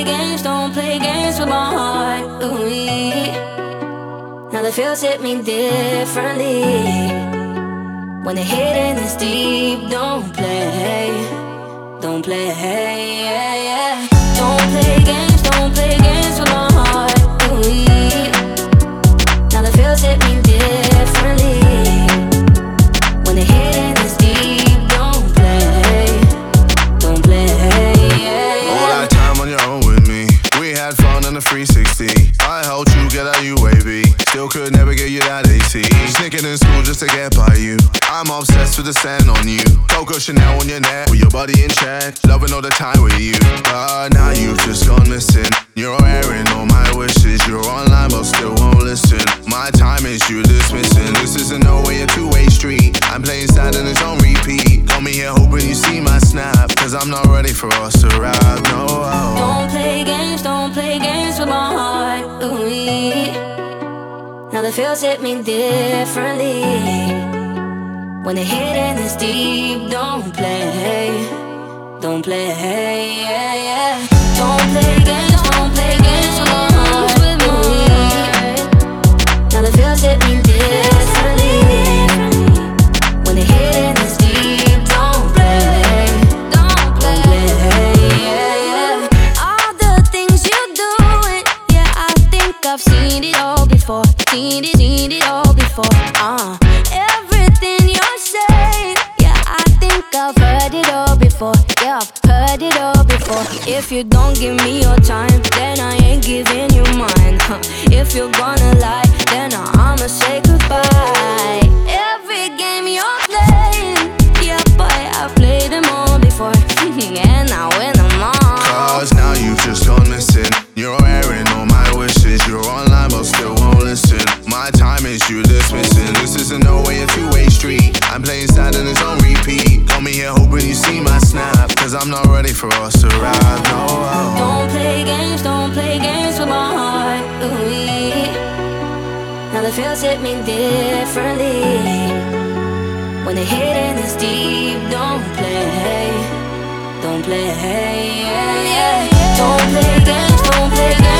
don't play games with my heart. Ooh, now the feels hit me differently. When the hidden is deep, don't play, don't play, yeah, yeah. Don't play games with my heart. Ooh, now the feels hit me differently. When the hidden is deep, don't play, yeah, yeah. All that time on your own with me, we had fun on the 360. I helped you get out UAV, still could never get you that AC. Sneaking in school just to get by you. I'm obsessed with the scent on you. Coco Chanel on your neck, with your body in check. Loving all the time with you. But now you've just gone missing. You're airing all my wishes. You're online but still won't listen. My time is you dismissing. This isn't no way a two-way street. I'm playing sad and it's on repeat. Got me here hoping you see my snap, cause I'm not ready for us to rap, no. Don't play games with my heart. Ooh, now the feels hit me differently. When the hidden is deep, don't play, yeah, yeah. Don't play games with my heart. Now the feels hit me differently. When the hidden is deep, don't play, yeah, yeah. All the things you doing, yeah, I think I've seen it all before. Seen it all before. Everything you're saying, yeah, I think I've heard it all before. Yeah, I've heard it all before. If you don't give me your time, then I ain't giving you mine. If you're gonna lie, then I'ma say goodbye. Every game you're playing, yeah, boy, I've played them all before. And I win them all. Cause now you've just gone missing. You're airing all my wishes. You're online but still won't listen. My time is you dismissing. This isn't no way a two-way street. I'm playing sad and it's on repeat. Got me here hoping you see my snap, cause I'm not ready for us to rap, no. Don't play games with my heart. Ooh, now the feels hit me differently. When the hidden is deep, don't play, yeah, yeah. Don't play games